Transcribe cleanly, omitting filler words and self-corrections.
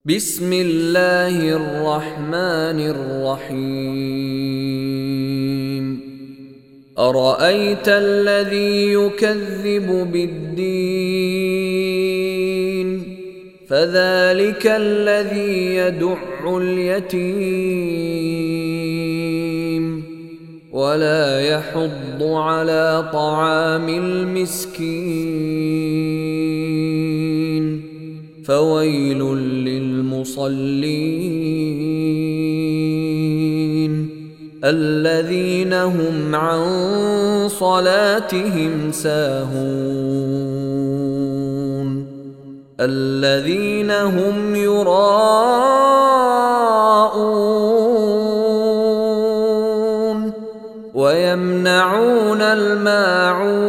بسم الله الرحمن الرحيم أرأيت الذي يكذب بالدين فذلك الذي يدع اليتيم ولا يحض على طعام المسكين فويل للمصلين الذين هم عن صلاتهم ساهون الذين هم يراءون ويمنعون الماعون